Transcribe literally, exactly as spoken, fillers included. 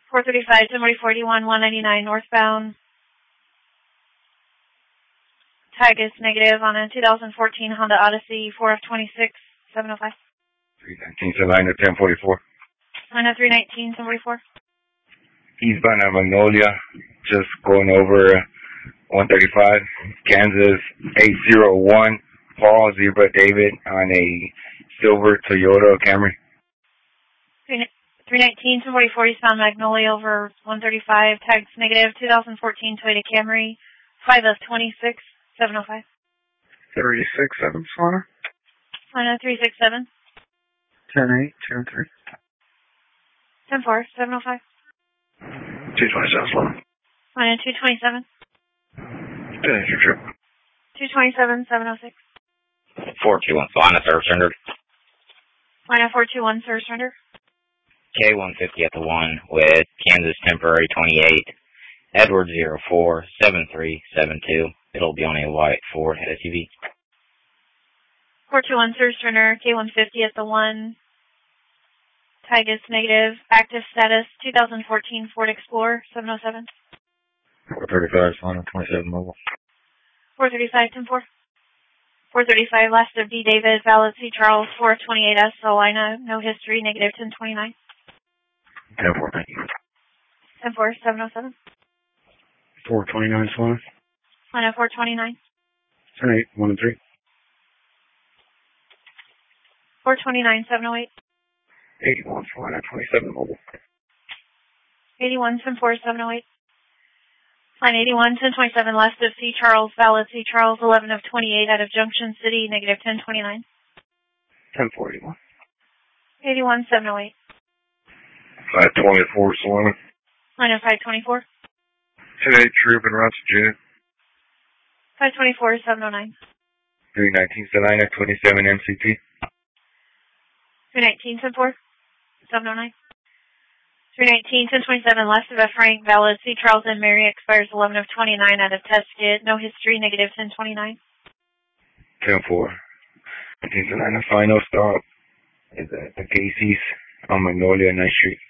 four thirty-five, ten forty-one, one ninety-nine northbound. Tag is negative on a two thousand fourteen Honda Odyssey, four F twenty-six, seven oh five. three nineteen, Salina, ten forty-four. Salina, three nineteen, ten forty-four. Eastbound at Magnolia, just going over one thirty-five, Kansas, eight oh one, Paul, Zebra, David, on a silver Toyota Camry. three nineteen, ten forty-four, eastbound Magnolia over one thirty-five, tags negative, two thousand fourteen Toyota Camry, five F twenty-six, seven oh five. three six seven, Salina. Salina, three six seven. ten eight, two three. ten four, seven oh five. two twenty-seven, Salina. Salina, two twenty-seven. Finish your trip. two twenty-seven, seven oh six. four two one, Salina, service rendered. Salina, four two one, service rendered. K one fifty at the one with Kansas temporary twenty-eight, Edward zero four, seven three seven two. It'll be on a white Ford S U V. four two one, service rendered. K one fifty at the one. Tag is negative. Active status, two thousand fourteen Ford Explorer, seven oh seven. four thirty-five, Salina, twenty-seven mobile. four thirty-five, ten four. four thirty-five, last of D. David, valid C. Charles, four twenty-eight S, Salina, no history, negative ten twenty-nine. ten four, thank you. ten four, seven oh seven. four twenty-nine, Salina. Salina, four twenty-nine. ten eight, one three. four twenty-nine, seven oh eight. eighty-one, Salina, twenty-seven mobile. eighty-one, ten four, seven oh eight. Line eighty-one, ten twenty-seven, last of C. Charles, valid C. Charles, eleven of twenty-eight, out of Junction City, negative ten twenty-nine. ten forty-one. eighty-one, seven oh eight. five twenty-four, Salina. Line of five twenty-four. ten eight, Troop and Route to June. five twenty-four, seven oh nine. three nineteen, Salina, twenty-seven M C T. three nineteen, ten four, seven oh nine. three nineteen, ten twenty-seven, last of F. Frank, valid C. Charles and Mary, expires eleven of twenty-nine, out of test kit, no history, negative ten twenty-nine. ten four. nineteen, Salina, final stop is at the Casey's on Magnolia, ninth Street.